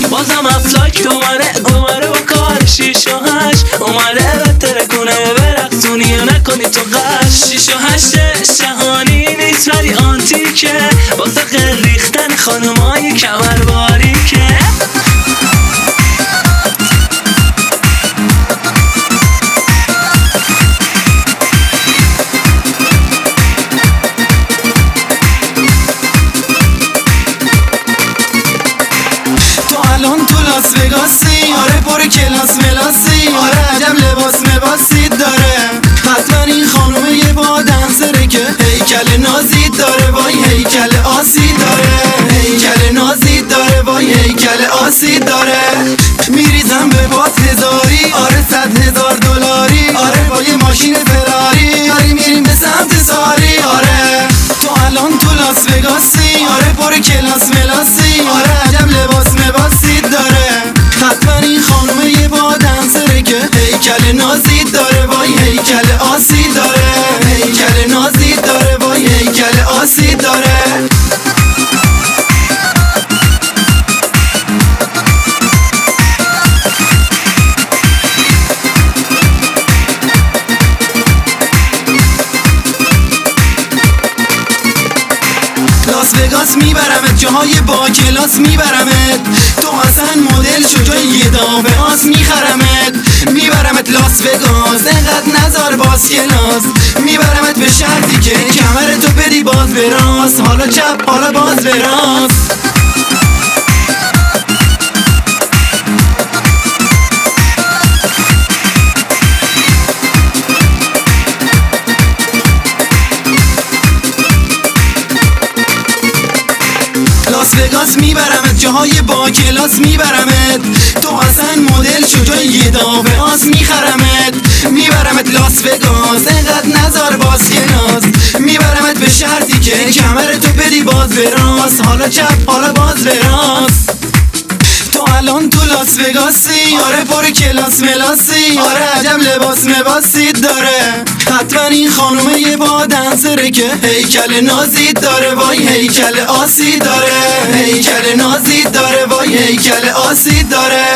بازم افلاک دوباره با کار شیش و هشت اومده بهتره کنه برقصونی و نکنی تو قش. شیش و هشتش جهانی نیست ولی آنتیکه واسه غیر ریختن خانمای کمر باریکه. الان تو لاس وگاسی، آره پر کلاس ملاسی، آره عجب لباس مباسی داره. حتما این خانومه یه با دنسره که هیکل نازی داره، وای هیکل آسی داره. هیکل نازی داره، وای هیکل آسی داره. میریزم به باد هزاری، آره 100,000 دلاری، آره با یه ماشین فراری، آره میریم به سمت ساری. آره تو الان تو لاس وگاسی، آره پر کلاس ملاسی، آره عجب لباس مباسی داره. حتما این خانومه یه با دنسره که هیکل نازی داره، وای هیکل آسی داره. هیکل نازی داره، وای هیکل آسی داره. لاس وگاس میبرمت، جاهای با کلاس میبرمت. تو اصلا مدل شو، جای یه دافه آس میخرمت. میبرمت لاس وگاس، انقدر نزار باز کلاس. میبرمت به شرطی که کمرتو بدی باز براس، حالا چپ حالا باز براس. لاس وگاس میبرمت، جاهای با کلاس میبرمت. تو اصلا مدل شو، جای یه دافه آس میخرمت. میبرمت لاس وگاس، انقدر نزار باز کلاس. میبرمت به شرطی که کمرتو بدی باز براس، حالا چپ حالا باز براس. تو الان تو لاس وگاسی، آره پر کلاس ملاسی، آره عجب لباس مباسی داره. حتما این خانومه یه با دنسره که هیکل نازی داره، وای هیکل آسی داره. هیکل نازی داره، وای هیکل آسی داره.